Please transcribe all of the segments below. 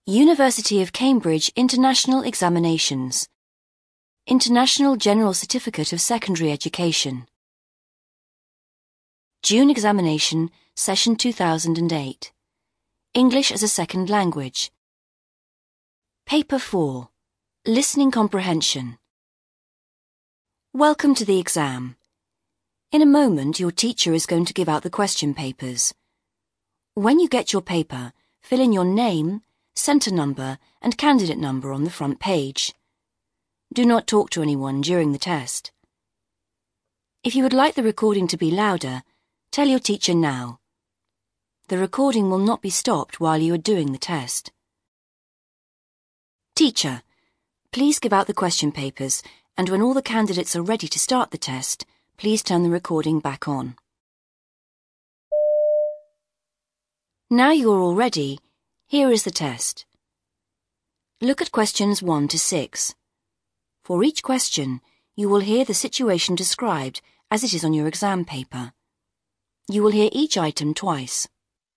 University of Cambridge International Examinations. International General Certificate of Secondary Education. June Examination, Session 2008. English as a Second Language. Paper 4. Listening Comprehension. Welcome to the exam. In a moment, your teacher is going to give out the question papers. When you get your paper, fill in your name, centre number, and candidate number on the front page. Do not talk to anyone during the test. If you would like the recording to be louder, tell your teacher now. The recording will not be stopped while you are doing the test. Teacher, please give out the question papers, and when all the candidates are ready to start the test, please turn the recording back on. Now you are all ready, here is the test. Look at questions 1 to 6. For each question, you will hear the situation described as it is on your exam paper. You will hear each item twice.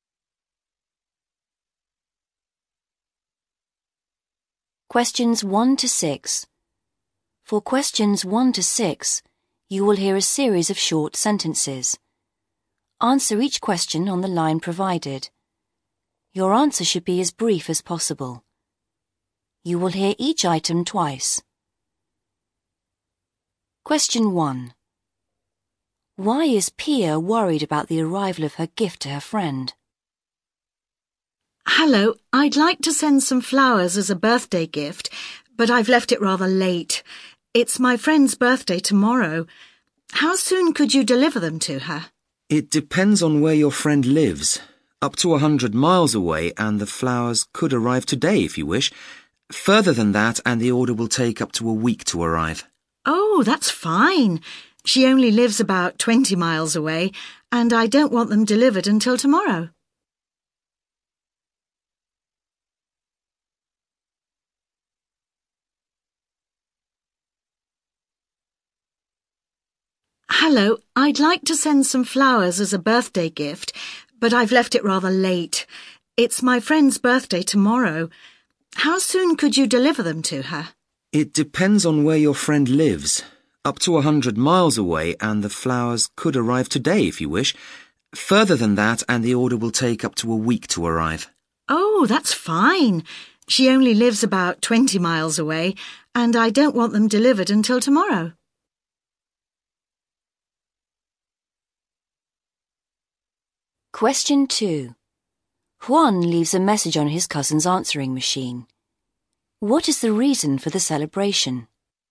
Questions 1 to 6. For questions 1 to 6, you will hear a series of short sentences. Answer each question on the line provided. Your answer should be as brief as possible. You will hear each item twice. Question 1. Why is Pia worried about the arrival of her gift to her friend? Hello, I'd like to send some flowers as a birthday gift, but I've left it rather late. It's my friend's birthday tomorrow. How soon could you deliver them to her? It depends on where your friend lives. Up to 100 miles away, and the flowers could arrive today if you wish. Further than that, and the order will take up to a week to arrive. Oh, that's fine. She only lives about 20 miles away, and I don't want them delivered until tomorrow. Hello, I'd like to send some flowers as a birthday gift, but I've left it rather late. It's my friend's birthday tomorrow. How soon could you deliver them to her? It depends on where your friend lives. Up to 100 miles away, and the flowers could arrive today if you wish. Further than that, and the order will take up to a week to arrive. Oh, that's fine. She only lives about 20 miles away, and I don't want them delivered until tomorrow. Question 2. Juan leaves a message on his cousin's answering machine. What is the reason for the celebration?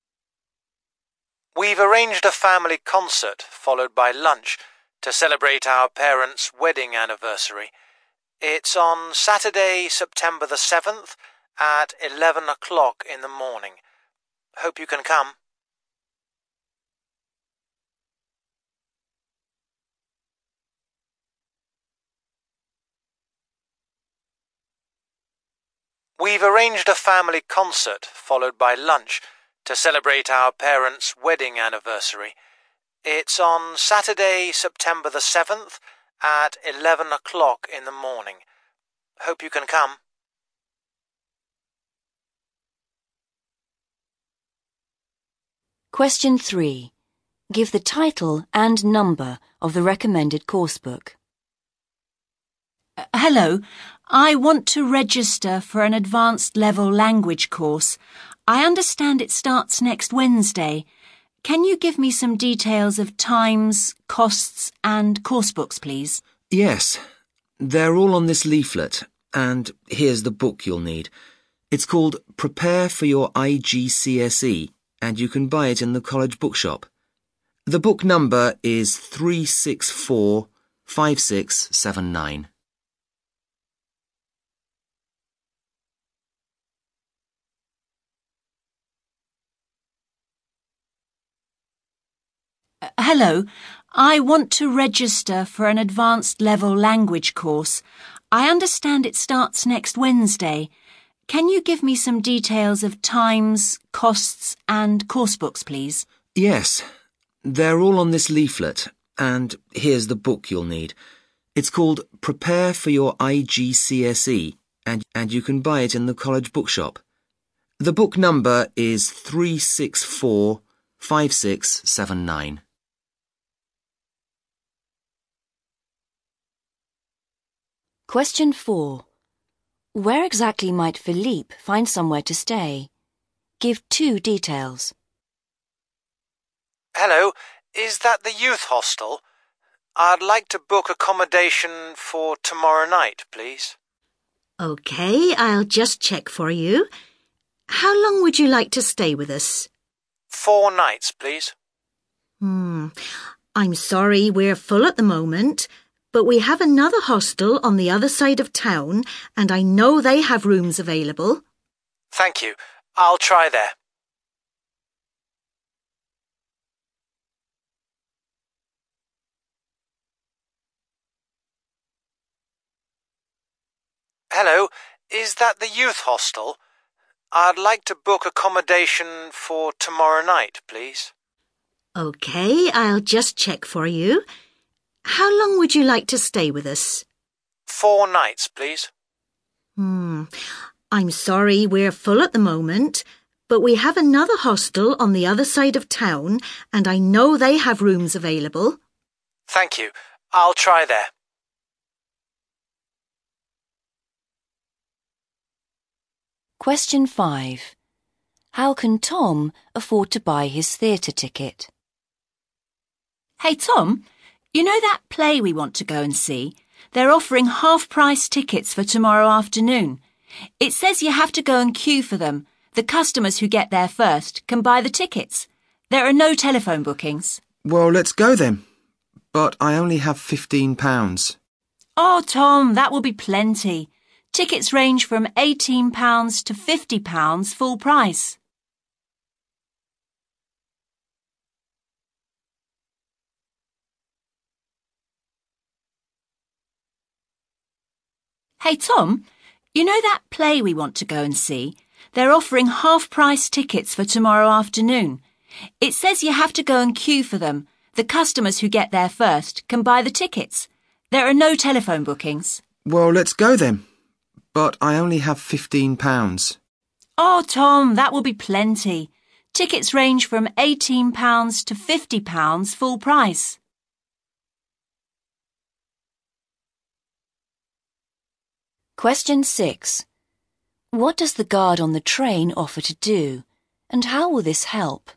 We've arranged a family concert followed by lunch to celebrate our parents' wedding anniversary. It's on Saturday, September the 7th at 11 o'clock in the morning. Hope you can come. We've arranged a family concert followed by lunch to celebrate our parents' wedding anniversary. It's on Saturday, September the 7th at 11 o'clock in the morning. Hope you can come. Question 3. Give the title and number of the recommended coursebook. Hello, I want to register for an advanced level language course. I understand it starts next Wednesday. Can you give me some details of times, costs and coursebooks, please? Yes, they're all on this leaflet, and here's the book you'll need. It's called Prepare for Your IGCSE, and you can buy it in the college bookshop. The book number is 3645679. Hello, I want to register for an advanced level language course. I understand it starts next Wednesday. Can you give me some details of times, costs and coursebooks, please? Yes, they're all on this leaflet, and here's the book you'll need. It's called Prepare for Your IGCSE, and you can buy it in the college bookshop. The book number is 3645679. Question 4. Where exactly might Philippe find somewhere to stay? Give 2 details. Hello, is that the youth hostel? I'd like to book accommodation for tomorrow night, please. OK, I'll just check for you. How long would you like to stay with us? 4 nights, please. I'm sorry, we're full at the moment, but we have another hostel on the other side of town, and I know they have rooms available. Thank you. I'll try there. Hello, is that the youth hostel? I'd like to book accommodation for tomorrow night, please. OK, I'll just check for you. How long would you like to stay with us? 4 nights, please. I'm sorry, we're full at the moment, but we have another hostel on the other side of town, and I know they have rooms available. Thank you. I'll try there. Question 5. How can Tom afford to buy his theatre ticket? Hey, Tom, you know that play we want to go and see? They're offering half-price tickets for tomorrow afternoon. It says you have to go and queue for them. The customers who get there first can buy the tickets. There are no telephone bookings. Well, let's go then. But I only have £15. Oh, Tom, that will be plenty. Tickets range from £18 to £50 full price. Hey, Tom, you know that play we want to go and see? They're offering half-price tickets for tomorrow afternoon. It says you have to go and queue for them. The customers who get there first can buy the tickets. There are no telephone bookings. Well, let's go then. But I only have £15. Oh, Tom, that will be plenty. Tickets range from £18 to £50 full price. Question 6. What does the guard on the train offer to do, and how will this help?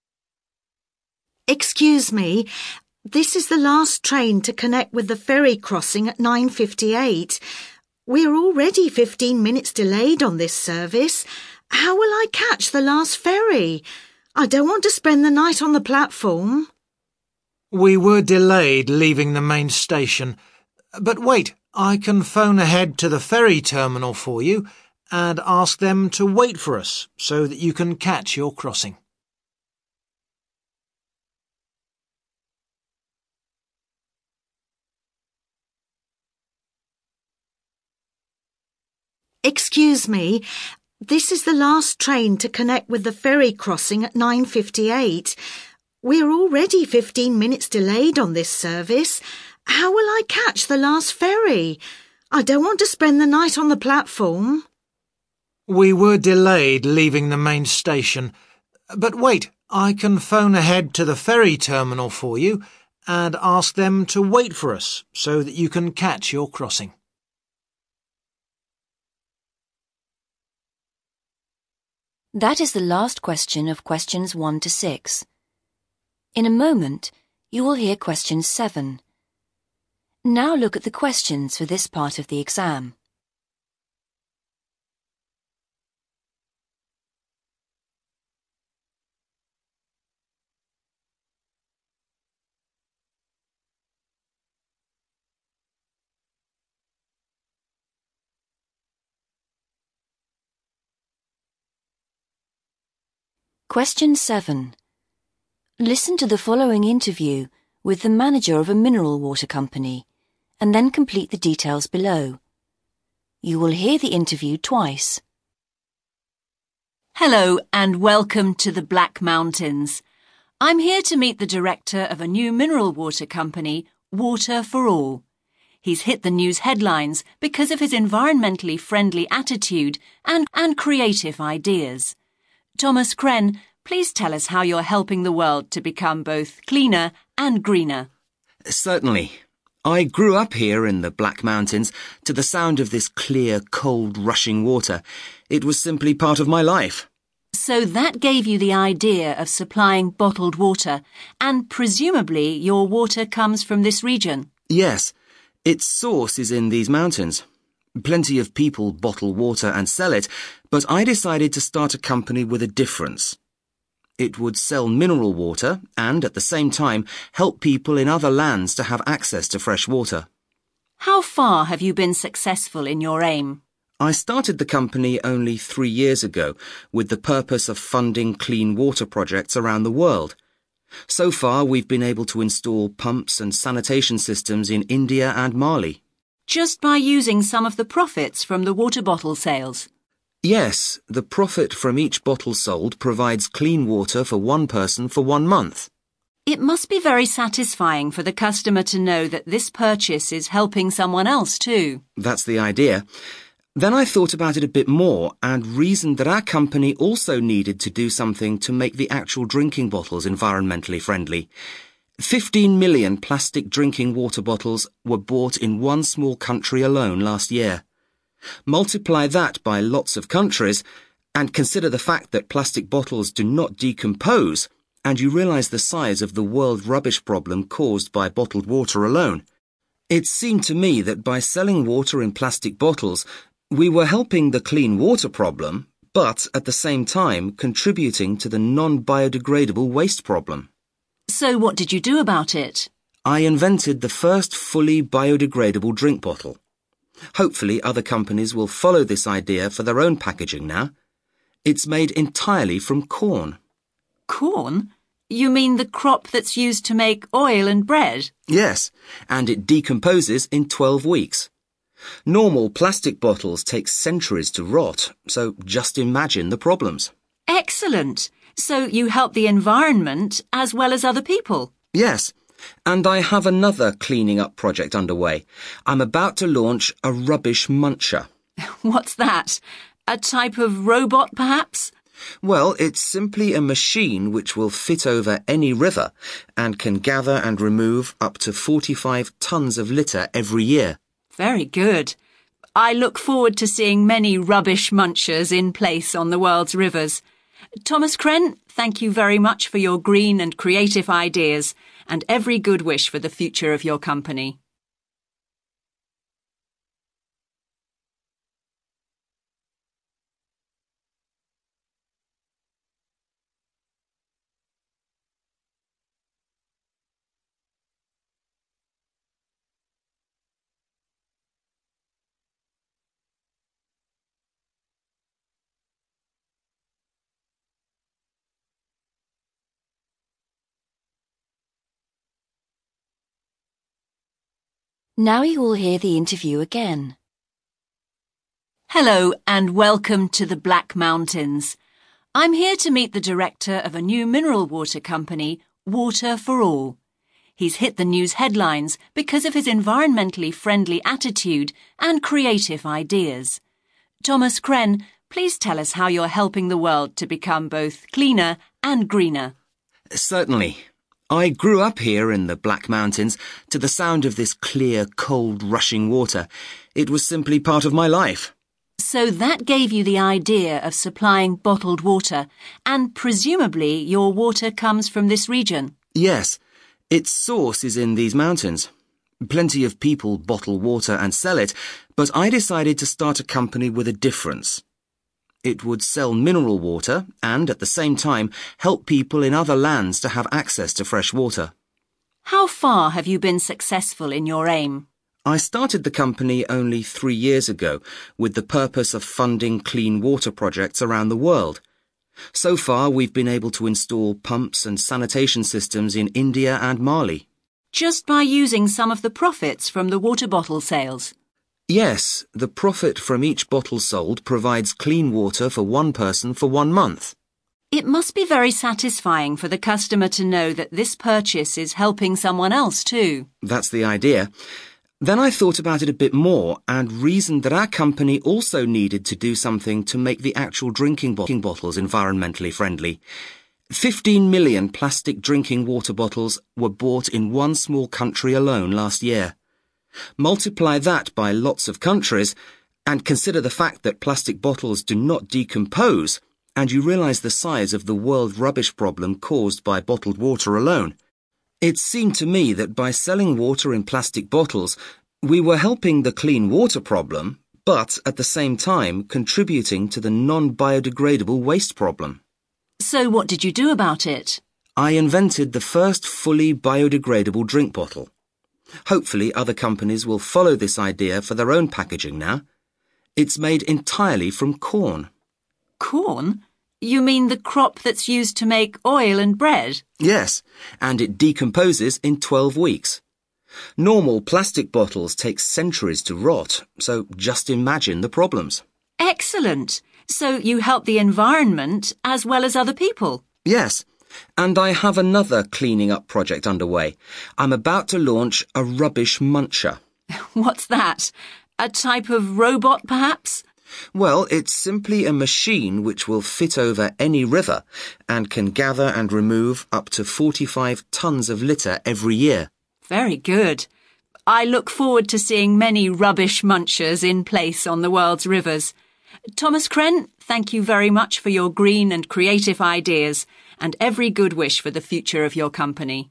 Excuse me, this is the last train to connect with the ferry crossing at 9:58. We're already 15 minutes delayed on this service. How will I catch the last ferry? I don't want to spend the night on the platform. We were delayed leaving the main station. But wait, I can phone ahead to the ferry terminal for you and ask them to wait for us so that you can catch your crossing. Excuse me, this is the last train to connect with the ferry crossing at 9:58. We're already 15 minutes delayed on this service. How will I catch the last ferry? I don't want to spend the night on the platform. We were delayed leaving the main station. But wait, I can phone ahead to the ferry terminal for you and ask them to wait for us so that you can catch your crossing. That is the last question of questions 1 to 6. In a moment, you will hear question 7. Now look at the questions for this part of the exam. Question 7. Listen to the following interview with the manager of a mineral water company, and then complete the details below. You will hear the interview twice. Hello and welcome to the Black Mountains. I'm here to meet the director of a new mineral water company, Water for All. He's hit the news headlines because of his environmentally friendly attitude and creative ideas. Thomas Kren, please tell us how you're helping the world to become both cleaner and greener. Certainly. I grew up here in the Black Mountains to the sound of this clear, cold, rushing water. It was simply part of my life. So that gave you the idea of supplying bottled water, and presumably your water comes from this region? Yes. Its source is in these mountains. Plenty of people bottle water and sell it, but I decided to start a company with a difference. It would sell mineral water and, at the same time, help people in other lands to have access to fresh water. How far have you been successful in your aim? I started the company only 3 years ago with the purpose of funding clean water projects around the world. So far, we've been able to install pumps and sanitation systems in India and Mali. Just by using some of the profits from the water bottle sales? Yes, the profit from each bottle sold provides clean water for one person for 1 month. It must be very satisfying for the customer to know that this purchase is helping someone else too. That's the idea. Then I thought about it a bit more and reasoned that our company also needed to do something to make the actual drinking bottles environmentally friendly. 15 million plastic drinking water bottles were bought in one small country alone last year. Multiply that by lots of countries and consider the fact that plastic bottles do not decompose, and you realize the size of the world rubbish problem caused by bottled water alone. It seemed to me that by selling water in plastic bottles, we were helping the clean water problem, but at the same time contributing to the non-biodegradable waste problem. So what did you do about it? I invented the first fully biodegradable drink bottle. Hopefully other companies will follow this idea for their own packaging now. It's made entirely from corn. Corn? You mean the crop that's used to make oil and bread? Yes, and it decomposes in 12 weeks. Normal plastic bottles take centuries to rot, so just imagine the problems. Excellent. So you help the environment as well as other people? Yes, and I have another cleaning up project underway. I'm about to launch a rubbish muncher. What's that? A type of robot, perhaps? Well, it's simply a machine which will fit over any river and can gather and remove up to 45 tons of litter every year. Very good. I look forward to seeing many rubbish munchers in place on the world's rivers. Thomas Kren, thank you very much for your green and creative ideas and every good wish for the future of your company. Now you will hear the interview again. Hello and welcome to the Black Mountains. I'm here to meet the director of a new mineral water company, Water for All. He's hit the news headlines because of his environmentally friendly attitude and creative ideas. Thomas Kren, please tell us how you're helping the world to become both cleaner and greener. Certainly. I grew up here in the Black Mountains to the sound of this clear, cold, rushing water. It was simply part of my life. So that gave you the idea of supplying bottled water, and presumably your water comes from this region? Yes. Its source is in these mountains. Plenty of people bottle water and sell it, but I decided to start a company with a difference. It would sell mineral water and, at the same time, help people in other lands to have access to fresh water. How far have you been successful in your aim? I started the company only 3 years ago with the purpose of funding clean water projects around the world. So far, we've been able to install pumps and sanitation systems in India and Mali. Just by using some of the profits from the water bottle sales? Yes, the profit from each bottle sold provides clean water for one person for 1 month. It must be very satisfying for the customer to know that this purchase is helping someone else too. That's the idea. Then I thought about it a bit more and reasoned that our company also needed to do something to make the actual drinking bottles environmentally friendly. 15 million plastic drinking water bottles were bought in one small country alone last year. Multiply that by lots of countries and consider the fact that plastic bottles do not decompose, and you realize the size of the world rubbish problem caused by bottled water alone. It seemed to me that by selling water in plastic bottles, we were helping the clean water problem, but at the same time contributing to the non-biodegradable waste problem. So what did you do about it? I invented the first fully biodegradable drink bottle. Hopefully other companies will follow this idea for their own packaging now. It's made entirely from corn. Corn? You mean the crop that's used to make oil and bread? Yes, and it decomposes in 12 weeks. Normal plastic bottles take centuries to rot, so just imagine the problems. Excellent. So you help the environment as well as other people? Yes, and I have another cleaning up project underway. I'm about to launch a rubbish muncher. What's that? A type of robot, perhaps? Well, it's simply a machine which will fit over any river and can gather and remove up to 45 tons of litter every year. Very good. I look forward to seeing many rubbish munchers in place on the world's rivers. Thomas Kren, thank you very much for your green and creative ideas and every good wish for the future of your company.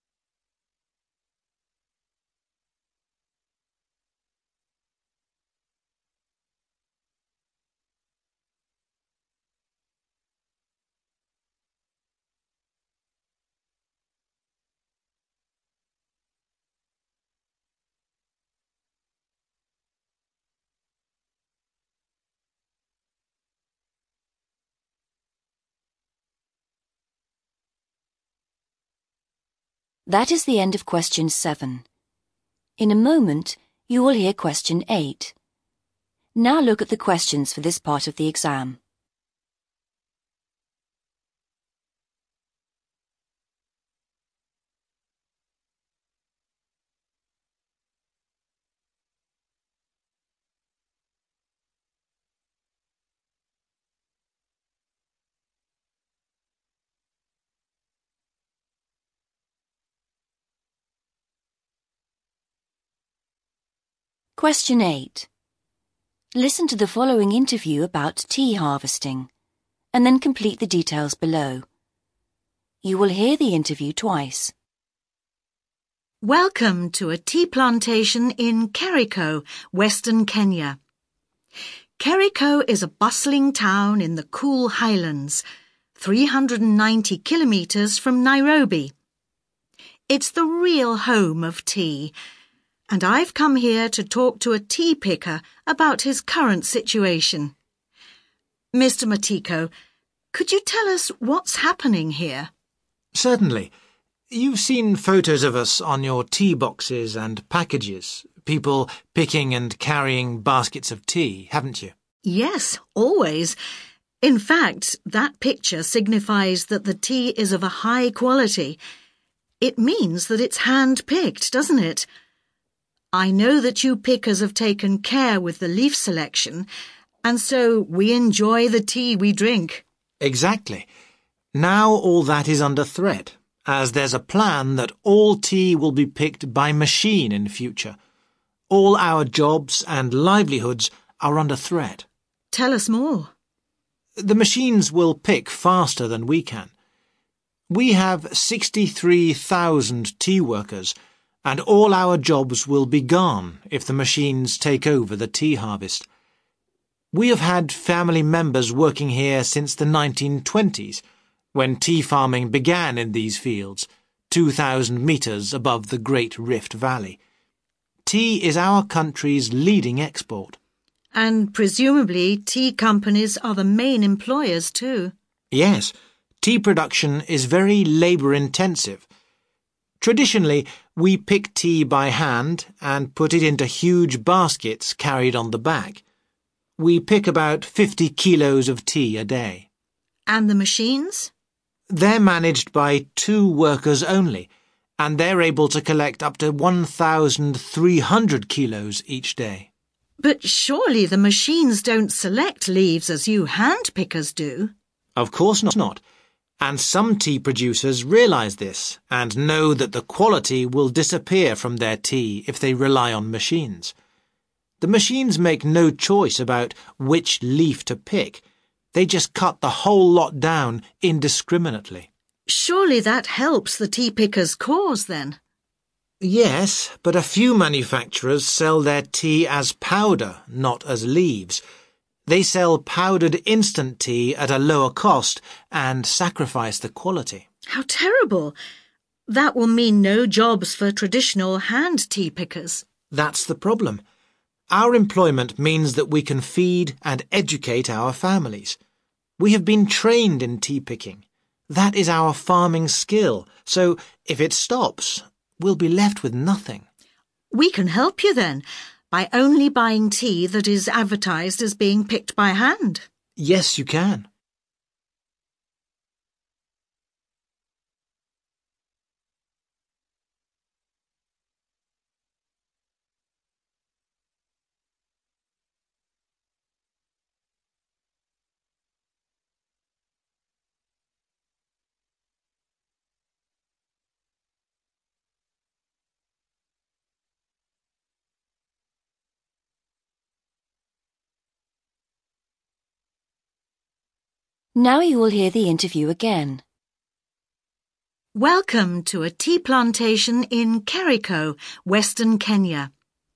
That is the end of question 7. In a moment, you will hear question 8. Now look at the questions for this part of the exam. Question 8. Listen to the following interview about tea harvesting, and then complete the details below. You will hear the interview twice. Welcome to a tea plantation in Kericho, Western Kenya. Kericho is a bustling town in the cool highlands, 390 kilometres from Nairobi. It's the real home of tea, and I've come here to talk to a tea picker about his current situation. Mr. Matiko, could you tell us what's happening here? Certainly. You've seen photos of us on your tea boxes and packages, people picking and carrying baskets of tea, haven't you? Yes, always. In fact, that picture signifies that the tea is of a high quality. It means that it's hand-picked, doesn't it? I know that you pickers have taken care with the leaf selection, and so we enjoy the tea we drink. Exactly. Now all that is under threat, as there's a plan that all tea will be picked by machine in future. All our jobs and livelihoods are under threat. Tell us more. The machines will pick faster than we can. We have 63,000 tea workers, and all our jobs will be gone if the machines take over the tea harvest. We have had family members working here since the 1920s, when tea farming began in these fields, 2,000 metres above the Great Rift Valley. Tea is our country's leading export. And presumably tea companies are the main employers too. Yes, tea production is very labour-intensive. Traditionally, we pick tea by hand and put it into huge baskets carried on the back. We pick about 50 kilos of tea a day. And the machines? They're managed by 2 workers only, and they're able to collect up to 1,300 kilos each day. But surely the machines don't select leaves as you hand pickers do. Of course not. And some tea producers realise this and know that the quality will disappear from their tea if they rely on machines. The machines make no choice about which leaf to pick. They just cut the whole lot down indiscriminately. Surely that helps the tea pickers' cause then. Yes, but a few manufacturers sell their tea as powder, not as leaves. They sell powdered instant tea at a lower cost and sacrifice the quality. How terrible! That will mean no jobs for traditional hand tea pickers. That's the problem. Our employment means that we can feed and educate our families. We have been trained in tea picking. That is our farming skill, so if it stops, we'll be left with nothing. We can help you then, by only buying tea that is advertised as being picked by hand. Yes, you can. Now you will hear the interview again. Welcome to a tea plantation in Kericho, Western Kenya.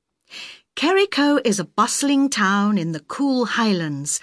Kericho is a bustling town in the cool highlands,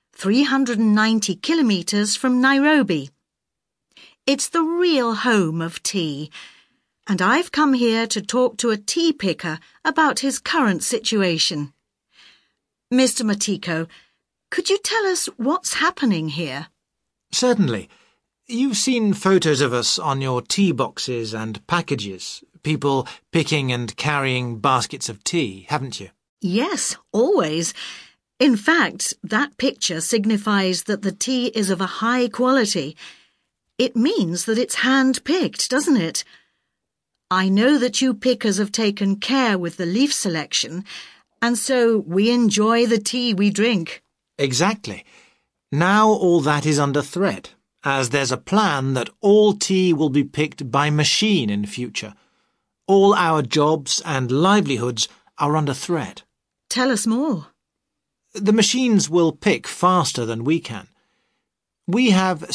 390 kilometres from Nairobi. It's the real home of tea, and I've come here to talk to a tea picker about his current situation. Mr. Matiko, could you tell us what's happening here? Certainly. You've seen photos of us on your tea boxes and packages, people picking and carrying baskets of tea, haven't you? Yes, always. In fact, that picture signifies that the tea is of a high quality. It means that it's hand-picked, doesn't it? I know that you pickers have taken care with the leaf selection, and so we enjoy the tea we drink. Exactly. Now all that is under threat, as there's a plan that all tea will be picked by machine in future. All our jobs and livelihoods are under threat. Tell us more. The machines will pick faster than we can. We have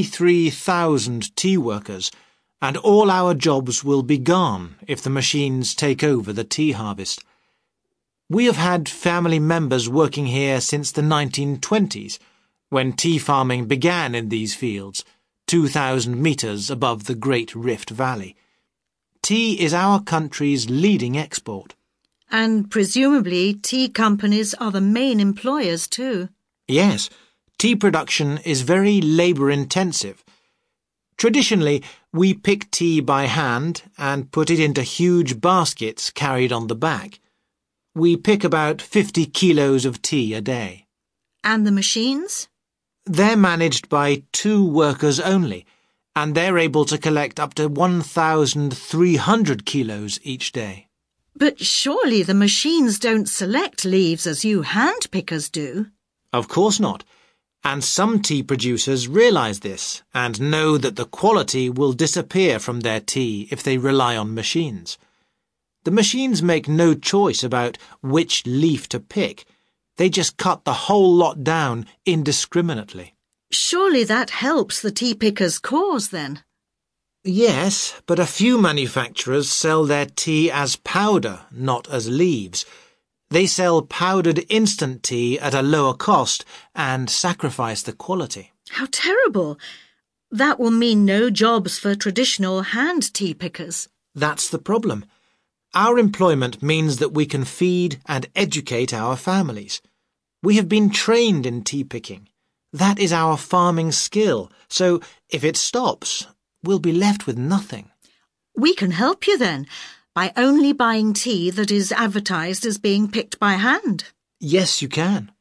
63,000 tea workers, and all our jobs will be gone if the machines take over the tea harvest. We have had family members working here since the 1920s, when tea farming began in these fields, 2,000 metres above the Great Rift Valley. Tea is our country's leading export. And presumably tea companies are the main employers too. Yes, tea production is very labour-intensive. Traditionally, we pick tea by hand and put it into huge baskets carried on the back. We pick about 50 kilos of tea a day. And the machines? They're managed by 2 workers only, and they're able to collect up to 1,300 kilos each day. But surely the machines don't select leaves as you hand pickers do. Of course not. And some tea producers realise this and know that the quality will disappear from their tea if they rely on machines. The machines make no choice about which leaf to pick. They just cut the whole lot down indiscriminately. Surely that helps the tea pickers' cause then. Yes, but a few manufacturers sell their tea as powder, not as leaves. They sell powdered instant tea at a lower cost and sacrifice the quality. How terrible! That will mean no jobs for traditional hand tea pickers. That's the problem. Our employment means that we can feed and educate our families. We have been trained in tea picking. That is our farming skill, so if it stops, we'll be left with nothing. We can help you then, by only buying tea that is advertised as being picked by hand. Yes, you can.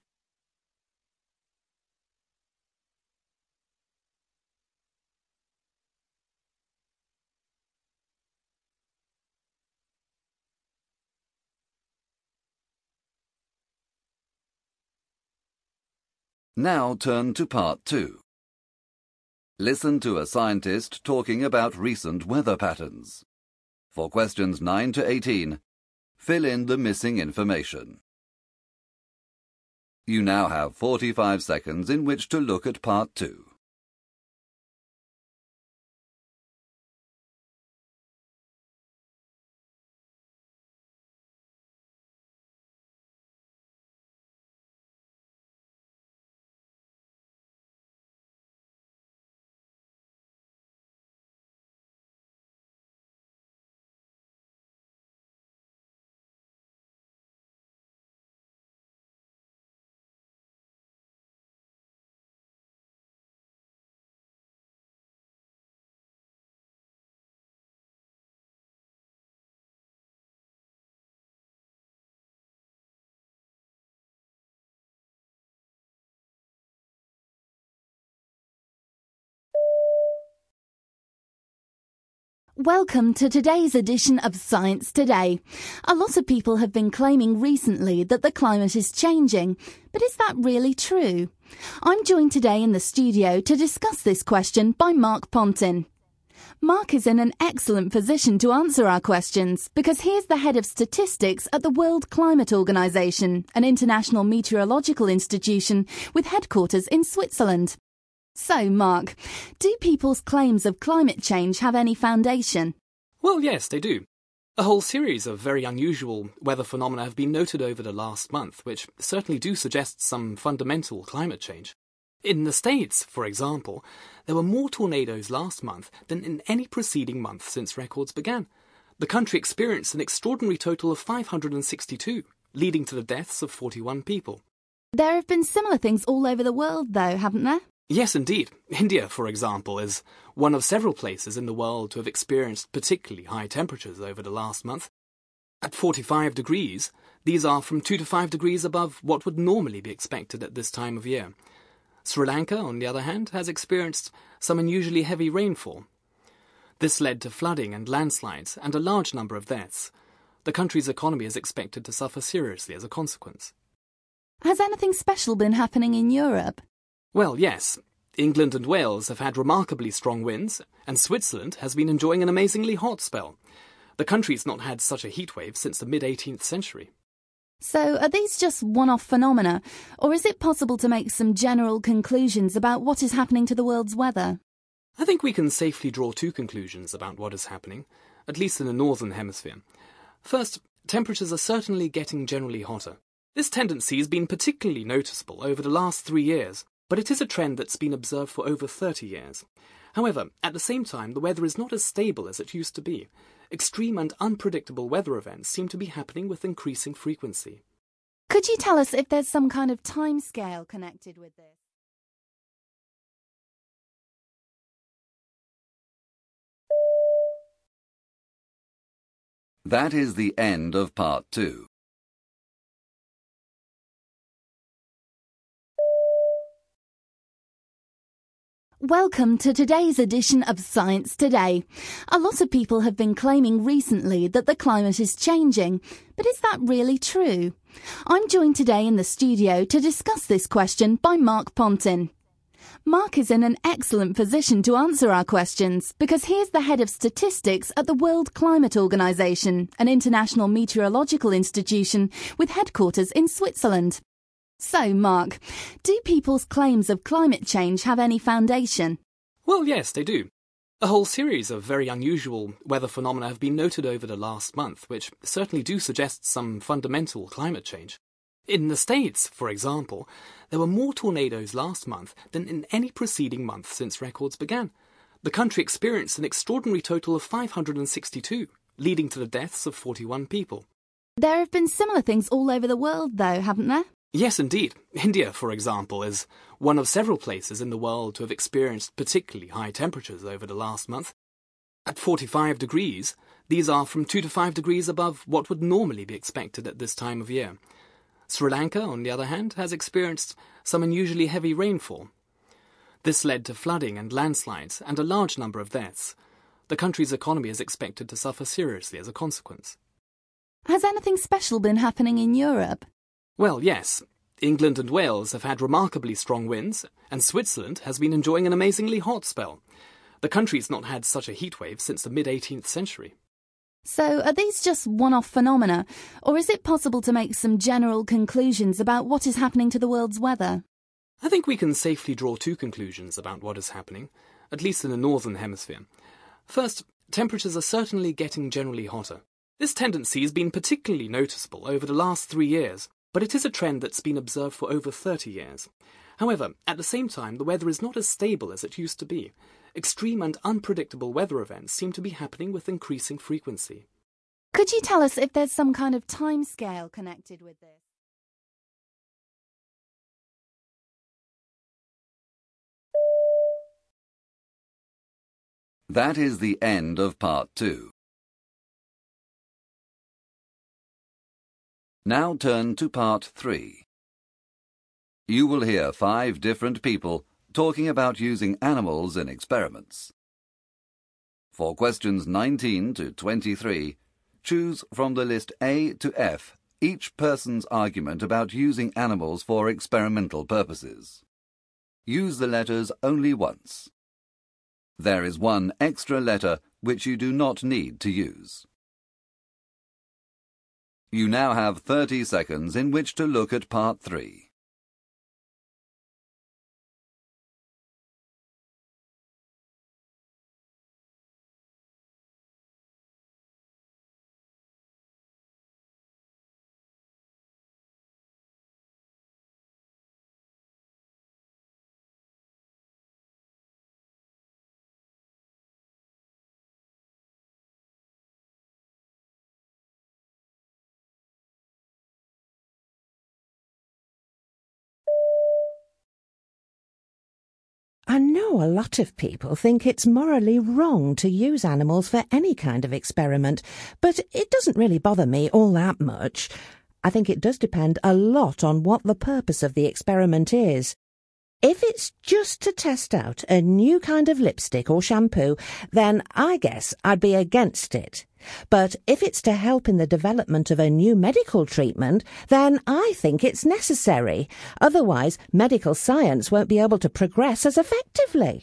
Now turn to part 2. Listen to a scientist talking about recent weather patterns. For questions 9 to 18, fill in the missing information. You now have 45 seconds in which to look at part 2. Welcome to today's edition of Science Today. A lot of people have been claiming recently that the climate is changing, but is that really true? I'm joined today in the studio to discuss this question by Mark Pontin. Mark is in an excellent position to answer our questions because he is the head of statistics at the World Climate Organization, an international meteorological institution with headquarters in Switzerland. So, Mark, do people's claims of climate change have any foundation? Well, yes, they do. A whole series of very unusual weather phenomena have been noted over the last month, which certainly do suggest some fundamental climate change. In the States, for example, there were more tornadoes last month than in any preceding month since records began. The country experienced an extraordinary total of 562, leading to the deaths of 41 people. There have been similar things all over the world, though, haven't there? Yes, indeed. India, for example, is one of several places in the world to have experienced particularly high temperatures over the last month. At 45 degrees, these are from 2 to 5 degrees above what would normally be expected at this time of year. Sri Lanka, on the other hand, has experienced some unusually heavy rainfall. This led to flooding and landslides and a large number of deaths. The country's economy is expected to suffer seriously as a consequence. Has anything special been happening in Europe? Well, yes. England and Wales have had remarkably strong winds, and Switzerland has been enjoying an amazingly hot spell. The country's not had such a heatwave since the mid-18th century. So, are these just one-off phenomena, or is it possible to make some general conclusions about what is happening to the world's weather? I think we can safely draw two conclusions about what is happening, at least in the northern hemisphere. First, temperatures are certainly getting generally hotter. This tendency has been particularly noticeable over the last 3 years. But it is a trend that's been observed for over 30 years. However, at the same time, the weather is not as stable as it used to be. Extreme and unpredictable weather events seem to be happening with increasing frequency. Could you tell us if there's some kind of timescale connected with this? That is the end of part 2. Welcome to today's edition of Science Today. A lot of people have been claiming recently that the climate is changing, but is that really true? I'm joined today in the studio to discuss this question by Mark Pontin. Mark is in an excellent position to answer our questions because he is the head of statistics at the World Climate Organization, an international meteorological institution with headquarters in Switzerland. So, Mark, do people's claims of climate change have any foundation? Well, yes, they do. A whole series of very unusual weather phenomena have been noted over the last month, which certainly do suggest some fundamental climate change. In the States, for example, there were more tornadoes last month than in any preceding month since records began. The country experienced an extraordinary total of 562, leading to the deaths of 41 people. There have been similar things all over the world, though, haven't there? Yes, indeed. India, for example, is one of several places in the world to have experienced particularly high temperatures over the last month. At 45 degrees, these are from 2 to 5 degrees above what would normally be expected at this time of year. Sri Lanka, on the other hand, has experienced some unusually heavy rainfall. This led to flooding and landslides and a large number of deaths. The country's economy is expected to suffer seriously as a consequence. Has anything special been happening in Europe? Well, yes. England and Wales have had remarkably strong winds, and Switzerland has been enjoying an amazingly hot spell. The country's not had such a heatwave since the mid-18th century. So are these just one-off phenomena, or is it possible to make some general conclusions about what is happening to the world's weather? I think we can safely draw two conclusions about what is happening, at least in the northern hemisphere. First, temperatures are certainly getting generally hotter. This tendency has been particularly noticeable over the last 3 years, but it is a trend that's been observed for over 30 years. However, at the same time, the weather is not as stable as it used to be. Extreme and unpredictable weather events seem to be happening with increasing frequency. Could you tell us if there's some kind of timescale connected with this? That is the end of part 2. Now turn to part 3. You will hear 5 different people talking about using animals in experiments. For questions 19 to 23, choose from the list A to F each person's argument about using animals for experimental purposes. Use the letters only once. There is one extra letter which you do not need to use. You now have 30 seconds in which to look at part 3. I know a lot of people think it's morally wrong to use animals for any kind of experiment, but it doesn't really bother me all that much. I think it does depend a lot on what the purpose of the experiment is. If it's just to test out a new kind of lipstick or shampoo, then I guess I'd be against it. But if it's to help in the development of a new medical treatment, then I think it's necessary. Otherwise, medical science won't be able to progress as effectively.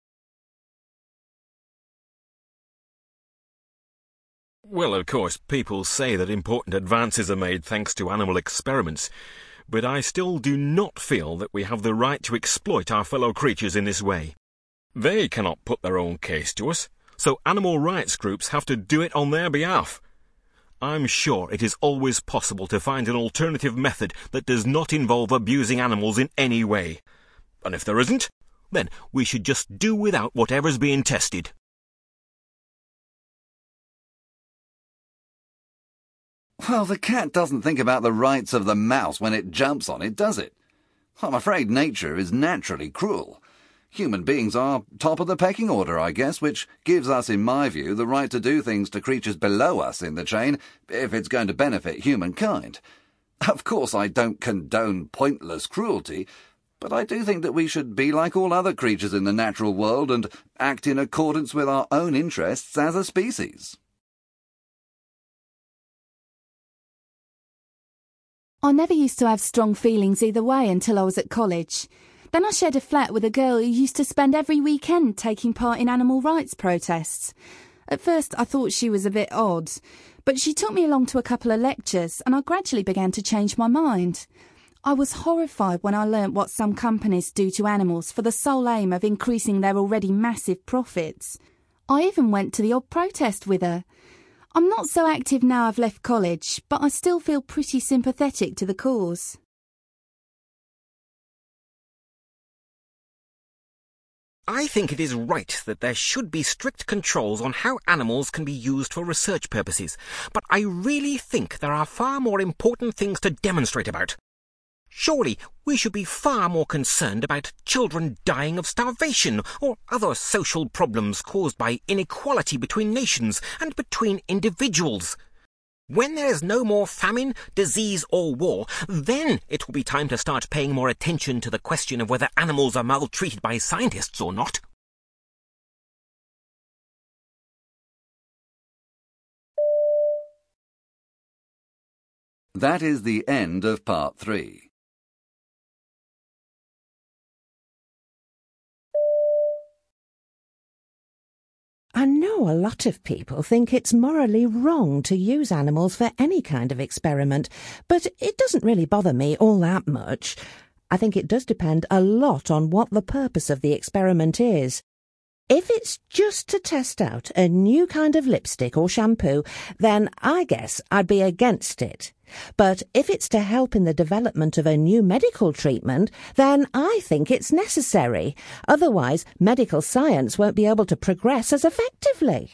Well, of course, people say that important advances are made thanks to animal experiments, but I still do not feel that we have the right to exploit our fellow creatures in this way. They cannot put their own case to us, so animal rights groups have to do it on their behalf. I'm sure it is always possible to find an alternative method that does not involve abusing animals in any way. And if there isn't, then we should just do without whatever's being tested. Well, the cat doesn't think about the rights of the mouse when it jumps on it, does it? I'm afraid nature is naturally cruel. Human beings are top of the pecking order, I guess, which gives us, in my view, the right to do things to creatures below us in the chain if it's going to benefit humankind. Of course, I don't condone pointless cruelty, but I do think that we should be like all other creatures in the natural world and act in accordance with our own interests as a species. I never used to have strong feelings either way until I was at college. Then I shared a flat with a girl who used to spend every weekend taking part in animal rights protests. At first I thought she was a bit odd, but she took me along to a couple of lectures and I gradually began to change my mind. I was horrified when I learnt what some companies do to animals for the sole aim of increasing their already massive profits. I even went to the odd protest with her. I'm not so active now I've left college, but I still feel pretty sympathetic to the cause. I think it is right that there should be strict controls on how animals can be used for research purposes, but I really think there are far more important things to demonstrate about. Surely we should be far more concerned about children dying of starvation or other social problems caused by inequality between nations and between individuals. When there is no more famine, disease or war, then it will be time to start paying more attention to the question of whether animals are maltreated by scientists or not. That is the end of part 3. I know a lot of people think it's morally wrong to use animals for any kind of experiment, but it doesn't really bother me all that much. I think it does depend a lot on what the purpose of the experiment is. If it's just to test out a new kind of lipstick or shampoo, then I guess I'd be against it. But if it's to help in the development of a new medical treatment, then I think it's necessary. Otherwise, medical science won't be able to progress as effectively.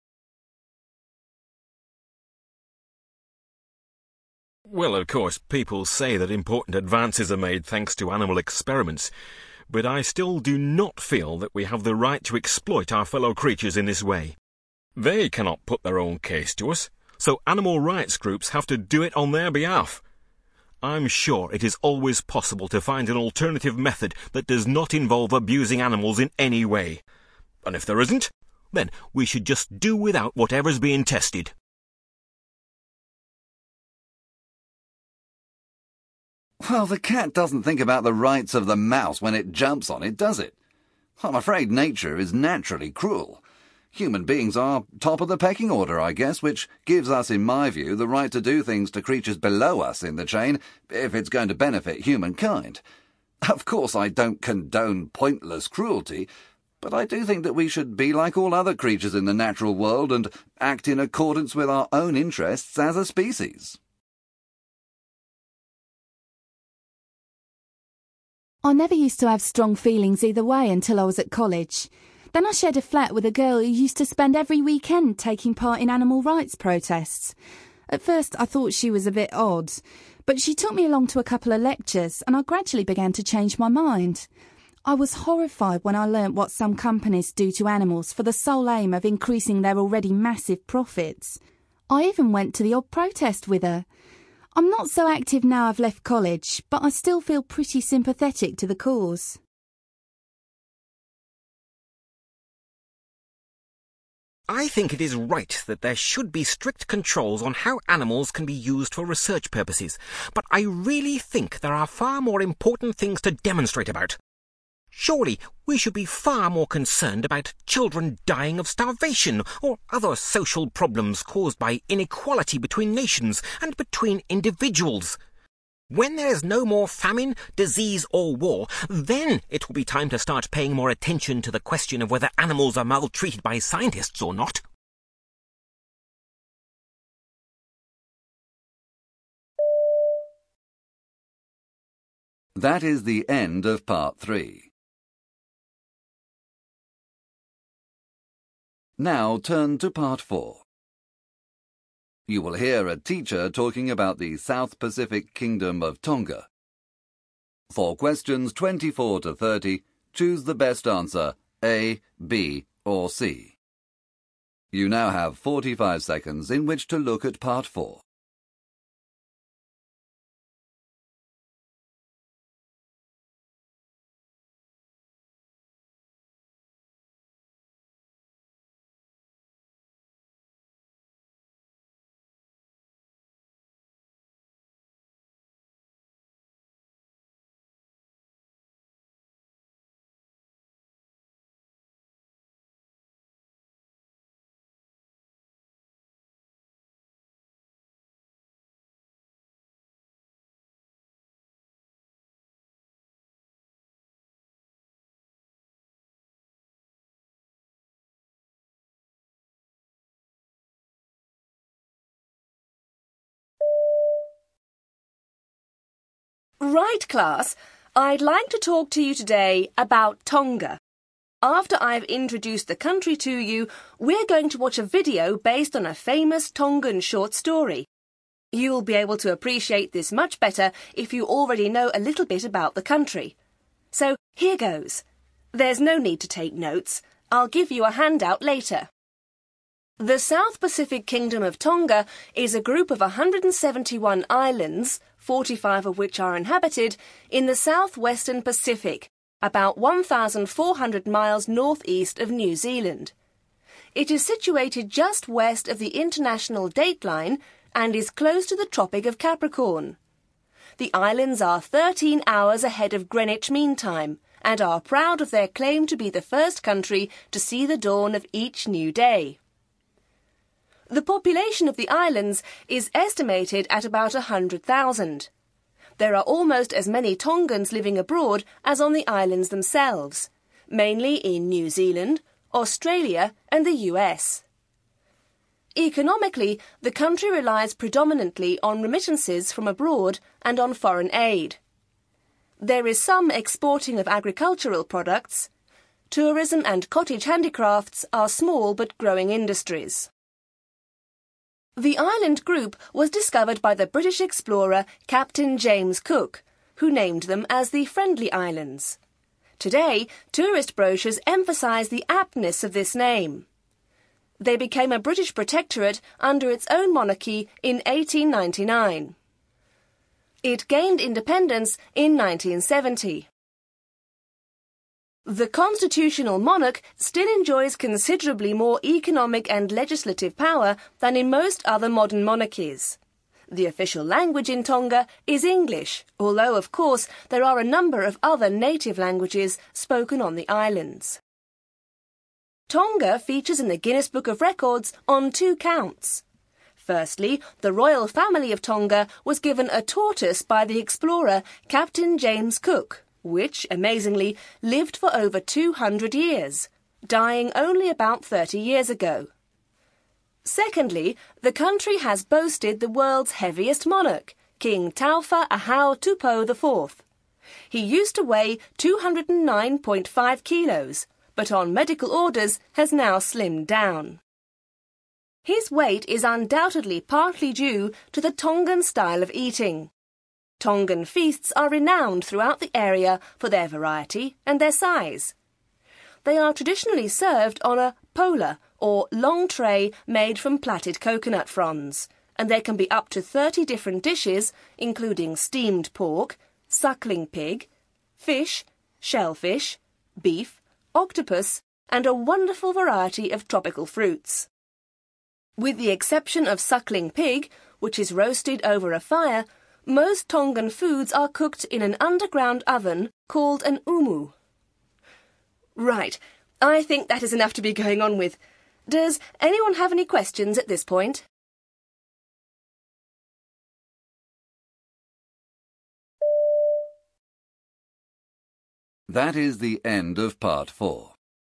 Well, of course, people say that important advances are made thanks to animal experiments, but I still do not feel that we have the right to exploit our fellow creatures in this way. They cannot put their own case to us, so animal rights groups have to do it on their behalf. I'm sure it is always possible to find an alternative method that does not involve abusing animals in any way. And if there isn't, then we should just do without whatever's being tested. Well, the cat doesn't think about the rights of the mouse when it jumps on it, does it? I'm afraid nature is naturally cruel. Human beings are top of the pecking order, I guess, which gives us, in my view, the right to do things to creatures below us in the chain if it's going to benefit humankind. Of course, I don't condone pointless cruelty, but I do think that we should be like all other creatures in the natural world and act in accordance with our own interests as a species. I never used to have strong feelings either way until I was at college. Then I shared a flat with a girl who used to spend every weekend taking part in animal rights protests. At first I thought she was a bit odd, but she took me along to a couple of lectures and I gradually began to change my mind. I was horrified when I learnt what some companies do to animals for the sole aim of increasing their already massive profits. I even went to the odd protest with her. I'm not so active now I've left college, but I still feel pretty sympathetic to the cause. I think it is right that there should be strict controls on how animals can be used for research purposes, but I really think there are far more important things to demonstrate about. Surely we should be far more concerned about children dying of starvation or other social problems caused by inequality between nations and between individuals. When there is no more famine, disease or war, then it will be time to start paying more attention to the question of whether animals are maltreated by scientists or not. That is the end of part 3. Now turn to part 4. You will hear a teacher talking about the South Pacific Kingdom of Tonga. For questions 24 to 30, choose the best answer, A, B, or C. You now have 45 seconds in which to look at part 4. Right, class. I'd like to talk to you today about Tonga. After I've introduced the country to you, we're going to watch a video based on a famous Tongan short story. You'll be able to appreciate this much better if you already know a little bit about the country. So here goes. There's no need to take notes. I'll give you a handout later. The South Pacific Kingdom of Tonga is a group of 171 islands, 45 of which are inhabited, in the southwestern Pacific, about 1,400 miles northeast of New Zealand. It is situated just west of the international dateline and is close to the Tropic of Capricorn. The islands are 13 hours ahead of Greenwich Mean Time and are proud of their claim to be the first country to see the dawn of each new day. The population of the islands is estimated at about 100,000. There are almost as many Tongans living abroad as on the islands themselves, mainly in New Zealand, Australia and the US. Economically, the country relies predominantly on remittances from abroad and on foreign aid. There is some exporting of agricultural products. Tourism and cottage handicrafts are small but growing industries. The island group was discovered by the British explorer Captain James Cook, who named them as the Friendly Islands. Today, tourist brochures emphasise the aptness of this name. They became a British protectorate under its own monarchy in 1899. It gained independence in 1970. The constitutional monarch still enjoys considerably more economic and legislative power than in most other modern monarchies. The official language in Tonga is English, although, of course, there are a number of other native languages spoken on the islands. Tonga features in the Guinness Book of Records on 2 counts. Firstly, the royal family of Tonga was given a tortoise by the explorer Captain James Cook, which, amazingly, lived for over 200 years, dying only about 30 years ago. Secondly, the country has boasted the world's heaviest monarch, King Taufa Ahau Tupou IV. He used to weigh 209.5 kilos, but on medical orders has now slimmed down. His weight is undoubtedly partly due to the Tongan style of eating. Tongan feasts are renowned throughout the area for their variety and their size. They are traditionally served on a pola, or long tray made from plaited coconut fronds, and there can be up to 30 different dishes, including steamed pork, suckling pig, fish, shellfish, beef, octopus, and a wonderful variety of tropical fruits. With the exception of suckling pig, which is roasted over a fire, most Tongan foods are cooked in an underground oven called an umu. Right, I think that is enough to be going on with. Does anyone have any questions at this point? That is the end of part 4.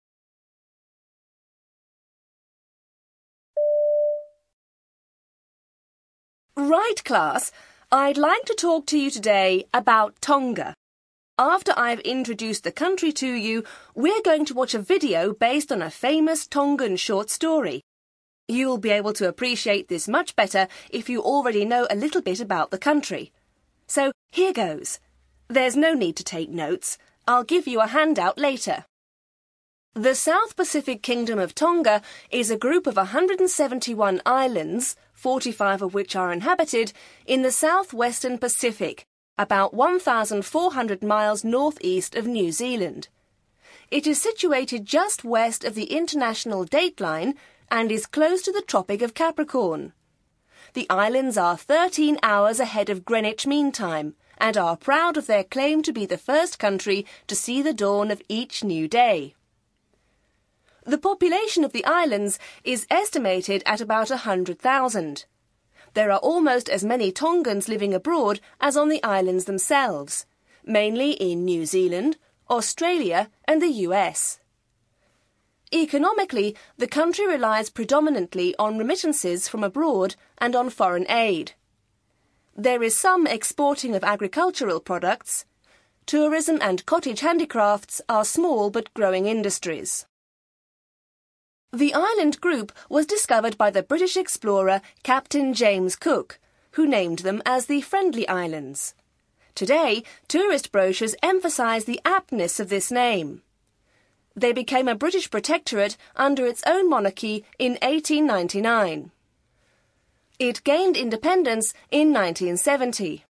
Right, class. I'd like to talk to you today about Tonga. After I've introduced the country to you, we're going to watch a video based on a famous Tongan short story. You'll be able to appreciate this much better if you already know a little bit about the country. So here goes. There's no need to take notes. I'll give you a handout later. The South Pacific Kingdom of Tonga is a group of 171 islands, 45 of which are inhabited, in the southwestern Pacific, about 1,400 miles northeast of New Zealand. It is situated just west of the international dateline and is close to the Tropic of Capricorn. The islands are 13 hours ahead of Greenwich Mean Time and are proud of their claim to be the first country to see the dawn of each new day. The population of the islands is estimated at about 100,000. There are almost as many Tongans living abroad as on the islands themselves, mainly in New Zealand, Australia and the US. Economically, the country relies predominantly on remittances from abroad and on foreign aid. There is some exporting of agricultural products. Tourism and cottage handicrafts are small but growing industries. The island group was discovered by the British explorer Captain James Cook, who named them as the Friendly Islands. Today, tourist brochures emphasise the aptness of this name. They became a British protectorate under its own monarchy in 1899. It gained independence in 1970.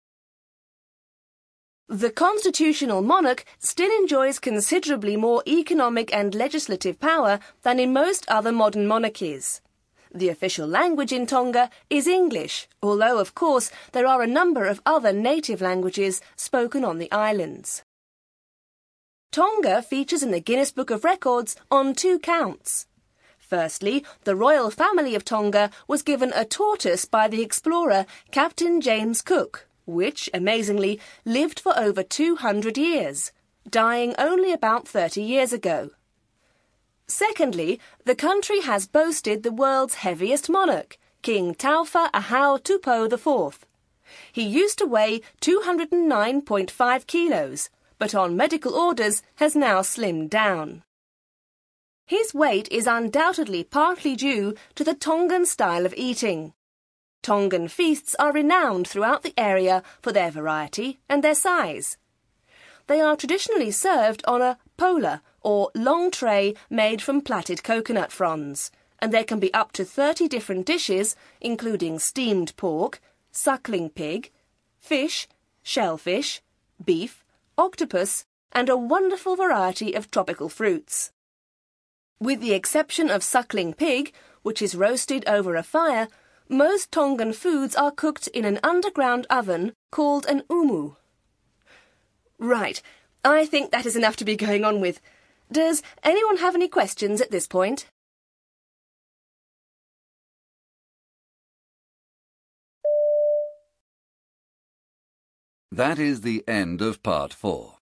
The constitutional monarch still enjoys considerably more economic and legislative power than in most other modern monarchies. The official language in Tonga is English, although, of course, there are a number of other native languages spoken on the islands. Tonga features in the Guinness Book of Records on 2 counts. Firstly, the royal family of Tonga was given a tortoise by the explorer Captain James Cook, which, amazingly, lived for over 200 years, dying only about 30 years ago. Secondly, the country has boasted the world's heaviest monarch, King Taufa Ahau Tupou IV. He used to weigh 209.5 kilos, but on medical orders has now slimmed down. His weight is undoubtedly partly due to the Tongan style of eating. Tongan feasts are renowned throughout the area for their variety and their size. They are traditionally served on a pola, or long tray made from plaited coconut fronds, and there can be up to 30 different dishes, including steamed pork, suckling pig, fish, shellfish, beef, octopus, and a wonderful variety of tropical fruits. With the exception of suckling pig, which is roasted over a fire, most Tongan foods are cooked in an underground oven called an umu. Right, I think that is enough to be going on with. Does anyone have any questions at this point? That is the end of part 4.